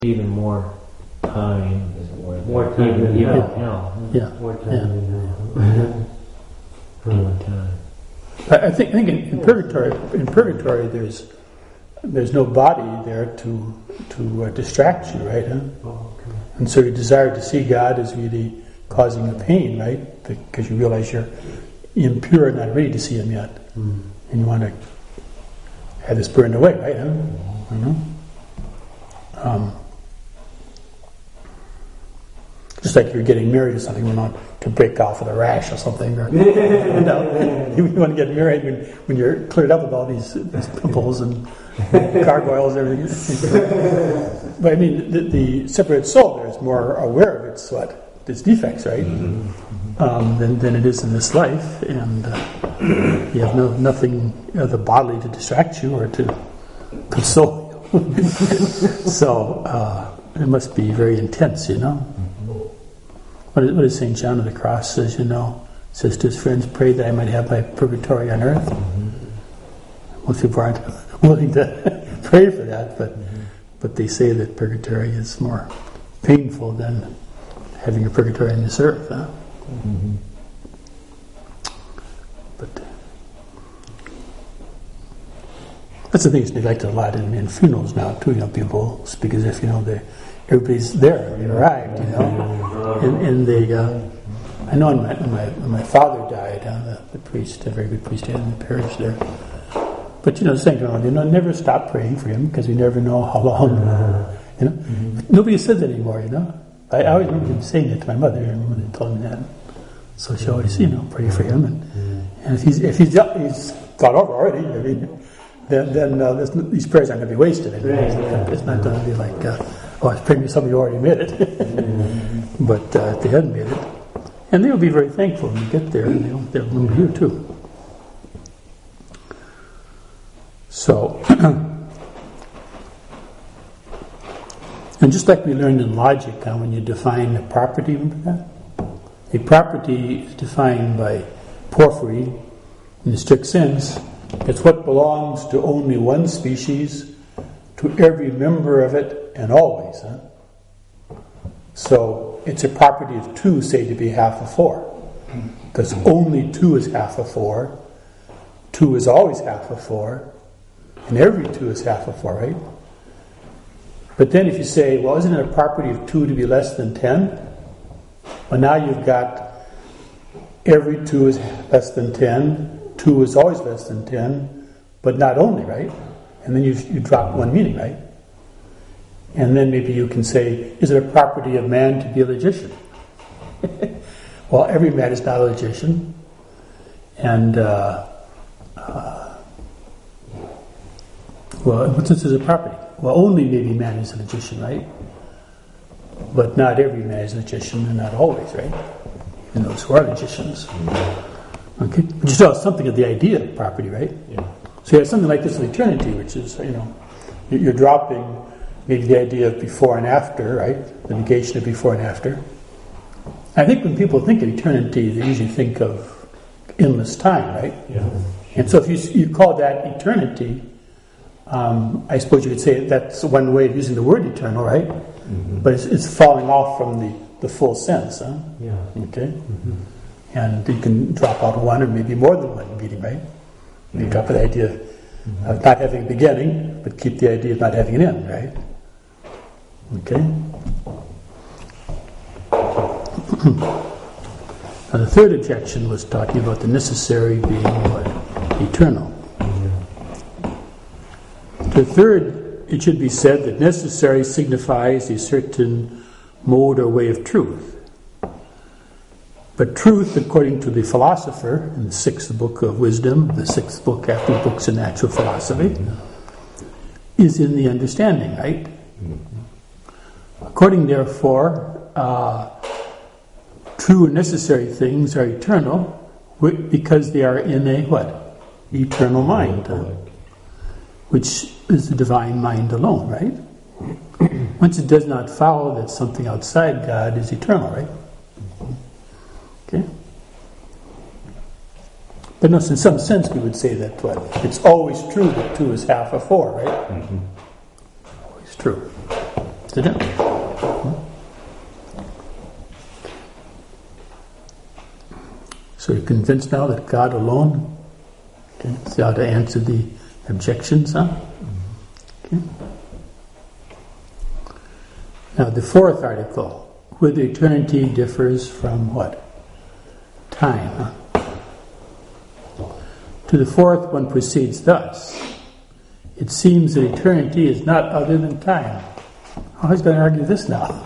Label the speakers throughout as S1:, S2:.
S1: even more time, as it were.
S2: More time than
S1: even
S2: hell.
S1: hell.
S3: Yeah.
S2: More time than hell.
S1: More time.
S3: I think in purgatory there's no body there to distract you, right? Huh?
S2: Oh, okay.
S3: And so your desire to see God is really causing you pain, right? Because you realize you're impure and not ready to see Him yet, and you want to have this burned away, right? Huh? You know? Just like you're getting married or something, you want to break off with a rash or something. Or, you want to get married when you're cleared up with all these pimples and gargoyles and everything. But I mean, the separated soul there is more aware of its defects, right? Than it is in this life, and you have nothing other bodily to distract you or to console you. So it must be very intense, you know. What does St. John of the Cross says, you know? Says to his friends, pray that I might have my purgatory on earth. Most people aren't willing to pray for that, but they say that purgatory is more painful than having a purgatory on this earth. Huh? But that's the thing that's neglected a lot in funerals now too. You know, people speak as if, you know, everybody's there, they arrived, you know, and they. I know when my father died, the priest, a very good priest in the parish there. But you know, saying, you know, never stop praying for him because we never know how long. You know, nobody says that anymore. You know, I always remember him saying it to my mother. I remember they told me that. So she always, you know, pray for him, and if he's got over already, I mean, then these prayers aren't going to be wasted. It's not going to be like. I was praying for somebody who already made it. But if they hadn't made it. And they'll be very thankful when you get there, and they'll remember you too. So, and just like we learned in logic, when you define a property, remember that? A property is defined by Porphyry, in the strict sense, it's what belongs to only one species, to every member of it, and always. Huh? So it's a property of 2, say, to be half of 4. Because only 2 is half of 4. 2 is always half of 4. And every 2 is half of 4, right? But then if you say, well, isn't it a property of 2 to be less than 10? Well, now you've got every 2 is less than 10. 2 is always less than 10. But not only, right? And then you drop one meaning, right? And then maybe you can say, is it a property of man to be a logician? Well, every man is not a logician. And, well, what sense is a property? Well, only maybe man is a logician, right? But not every man is a logician, and not always, right? Even those who are logicians. Okay? But you still have something of the idea of property, right?
S1: Yeah.
S3: So you have something like this in eternity, which is, you know, you're dropping maybe the idea of before and after, right? The negation of before and after. I think when people think of eternity, they usually think of endless time, right?
S1: Yeah.
S3: And so if you call that eternity, I suppose you could say that's one way of using the word eternal, right? But it's falling off from the full sense, huh?
S2: Yeah.
S3: Okay? And you can drop out one or maybe more than one meaning, right? You drop the idea of not having a beginning, but keep the idea of not having an end, right? Okay? Now the third objection was talking about the necessary being what? Eternal. The third, it should be said that necessary signifies a certain mode or way of truth. But truth, according to the philosopher, in the 6th book of wisdom, the 6th book after the books of natural philosophy, is in the understanding, right? According, therefore, true and necessary things are eternal because they are in a what? Eternal mind, which is the divine mind alone, right? Once it does not follow that something outside God is eternal, right? Okay? But no, in some sense we would say that what? It's always true that 2 is half of 4, right? Always true. accidentally. So you're convinced now that God alone? Okay, see how to answer the objections, huh? Okay. Now the fourth article, whether eternity differs from what? Time. Huh? To the fourth one proceeds thus. It seems that eternity is not other than time. How is he going to argue this now?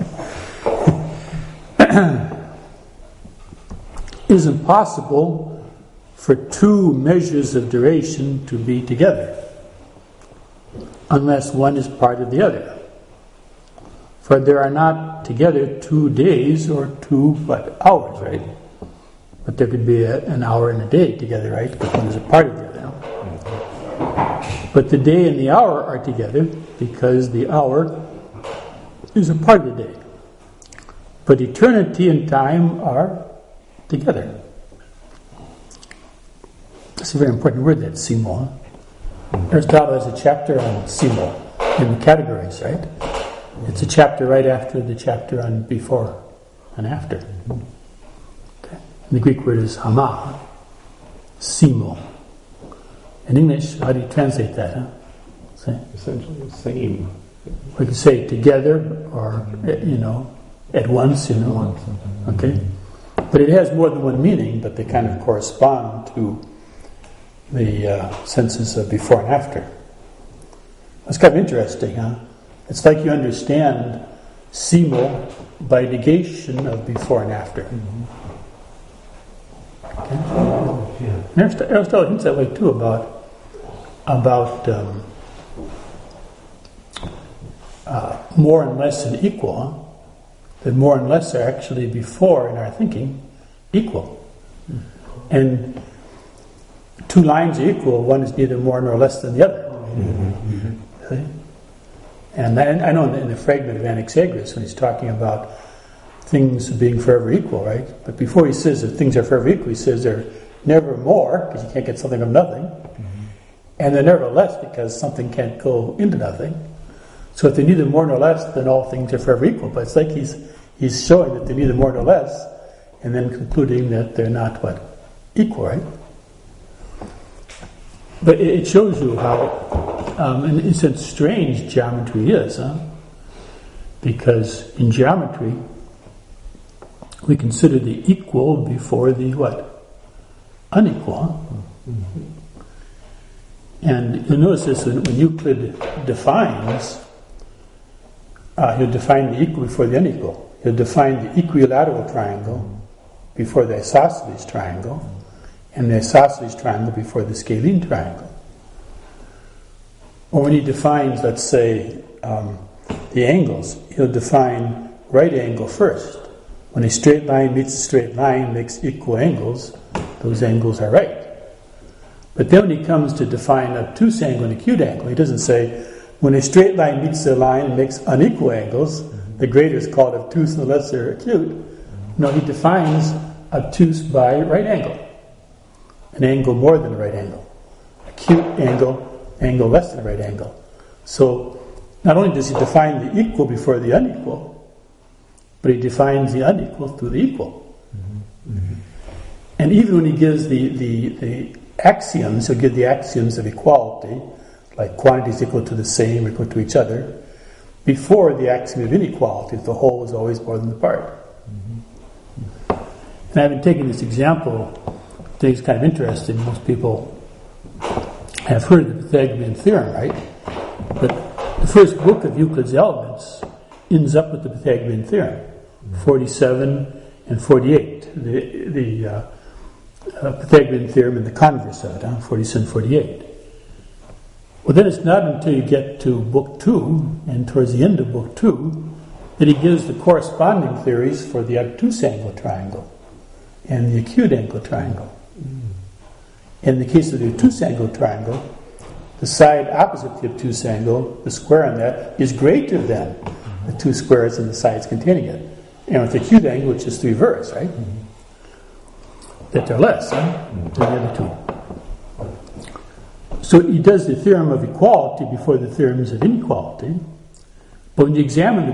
S3: It is impossible for two measures of duration to be together unless one is part of the other. For there are not together 2 days or 2 hours, right? But there could be an hour and a day together, right? Because one is a part of the other. But the day and the hour are together because the hour is a part of the day. But eternity and time are together. That's a very important word, that simo. Aristotle has a chapter on simo in the categories, right? It's a chapter right after the chapter on before and after. Okay. And the Greek word is hama, simo. In English, how do you translate that? Huh? Say?
S2: Essentially the same.
S3: We could say together or, at once, Okay? But it has more than one meaning, but they kind of correspond to the senses of before and after. It's kind of interesting, huh? It's like you understand simo by negation of before and after. Okay? Aristotle hints that way too about more and less and equal. Huh? That more and less are actually before in our thinking equal. And 2 lines are equal, one is neither more nor less than the other. See? And I know in the fragment of Anaxagoras, when he's talking about things being forever equal, right? But before he says that things are forever equal, he says they're never more, because you can't get something from nothing, and they're never less, because something can't go into nothing. So if they're neither more nor less, then all things are forever equal. But it's like he's showing that they're neither more nor less, and then concluding that they're not equal, right? But it shows you how, in a sense, strange geometry is, huh? Because in geometry, we consider the equal before the unequal. Huh? And you'll notice this when Euclid defines, he'll define the equal before the unequal. He'll define the equilateral triangle before the isosceles triangle, and the isosceles triangle before the scalene triangle. Or when he defines, let's say, the angles, he'll define right angle first. When a straight line meets a straight line makes equal angles, those angles are right. But then when he comes to define an obtuse angle and acute angle, he doesn't say, when a straight line meets a line and makes unequal angles, the greater is called obtuse and the lesser acute. No, he defines obtuse by right angle. An angle more than a right angle. Acute angle less than a right angle. So, not only does he define the equal before the unequal, but he defines the unequal through the equal. And even when he gives the axioms, he'll give the axioms of equality, like quantity is equal to the same or equal to each other, before the axiom of inequality, the whole is always more than the part. And I've been taking this example, I think it's kind of interesting. Most people have heard of the Pythagorean theorem, right? But the first book of Euclid's Elements ends up with the Pythagorean theorem, 47 and 48. The Pythagorean theorem and the converse of it, 47 and 48. Well, then it's not until you get to book 2, and towards the end of book 2, that he gives the corresponding theories for the obtuse angle triangle and the acute angle triangle. In the case of the obtuse angle triangle, the side opposite the obtuse angle, the square on that, is greater than the 2 squares in the sides containing it. And with the acute angle, it's just the reverse, right? That they're less than the other 2. So he does the theorem of equality before the theorems of inequality, But when you examine the